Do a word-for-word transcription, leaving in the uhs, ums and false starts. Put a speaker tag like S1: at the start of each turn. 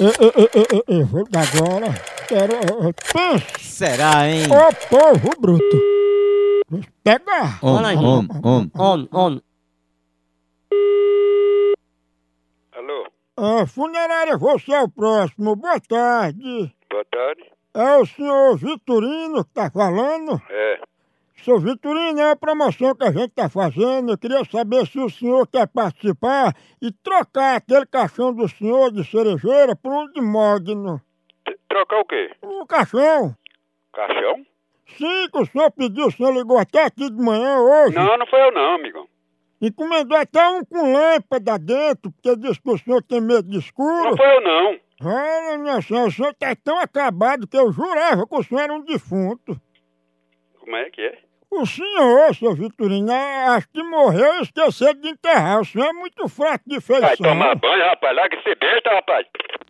S1: Eu, eu, eu, eu, eu vou dar agora. Quero. eu- eu- Pense,
S2: Será, hein?
S1: ô povo bruto. Pega!
S2: Om, om, om.
S3: On, on.
S4: Alô,
S1: É, funerária, você é o próximo. Boa tarde.
S4: boa tarde.
S1: É o senhor Vitorino que tá falando?
S4: É,
S1: Seu Vitorino, é uma promoção que a gente tá fazendo. Eu queria saber se o senhor quer participar e trocar aquele caixão do senhor de cerejeira por um de mogno.
S4: t- trocar o quê?
S1: Um caixão.
S4: Caixão?
S1: Sim, que o senhor pediu, o senhor ligou até aqui de manhã hoje.
S4: Não, não foi eu não, amigão.
S1: Encomendou até um com lâmpada dentro, porque disse que o senhor tem medo de escuro.
S4: Não foi eu não.
S1: Olha, minha senhora, o senhor tá tão acabado que eu jurava que o senhor era um defunto.
S4: Como é que é?
S1: O senhor, seu Vitorino, acho que morreu e esqueceu de enterrar. O senhor é muito fraco de feição.
S4: Vai tomar banho, rapaz. Larga esse besta, rapaz.